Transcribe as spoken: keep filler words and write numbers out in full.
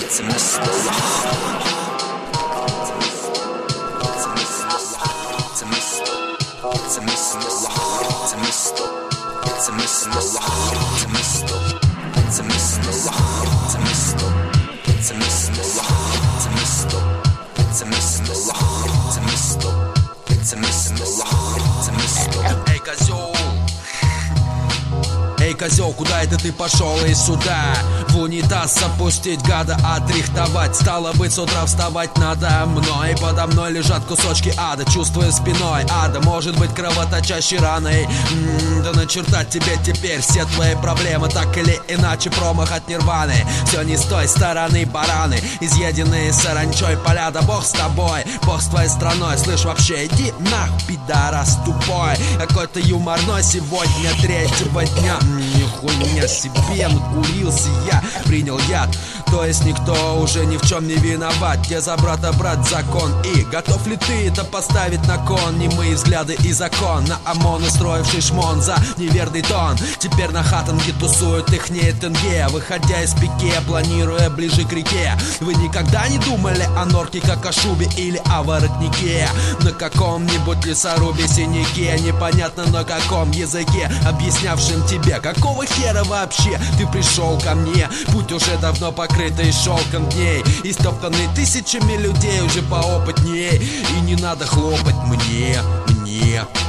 it's a mystery. It's a mystery. It's a mystery. It's a mystery. It's a mystery. It's a mystery. It's a mystery. It's a mystery. It's a mystery. It's a mystery. It's a mystery. It's a mystery. It's a mystery. It's a mystery. Эй, козёл! Эй, козёл, куда это ты пошел? И сюда в унитаз опустить, гада отрихтовать. Стало быть, с утра вставать надо мной. Подо мной лежат кусочки ада, чувствуя спиной ада. Может быть, кровоточащей раной. М-м, да начертать тебе теперь все твои проблемы. Так или иначе, промах от нирваны. Все не с той стороны, бараны изъеденные саранчой поля. Да бог с тобой, бог с твоей страной. Слышь, вообще, иди нахуй, пидорас тупой. Какой-то юморной сегодня третьего дня. Нихуя себе, накурился я, принял яд. То есть никто уже ни в чем не виноват. Я за брата брат закон. И готов ли ты это поставить на кон? Немые взгляды и закон на ОМОН, устроивший шмон за неверный тон. Теперь на хатанге тусуют ихние тенге, выходя из пике, планируя ближе к реке. Вы никогда не думали о норке, как о шубе или о воротнике? На каком-нибудь лесорубе синяке, непонятно на каком языке, объяснявшим тебе, какого хера вообще ты пришел ко мне? Путь уже давно покрытый шелком дней, истоптанный тысячами людей уже поопытнее. И не надо хлопать мне, мне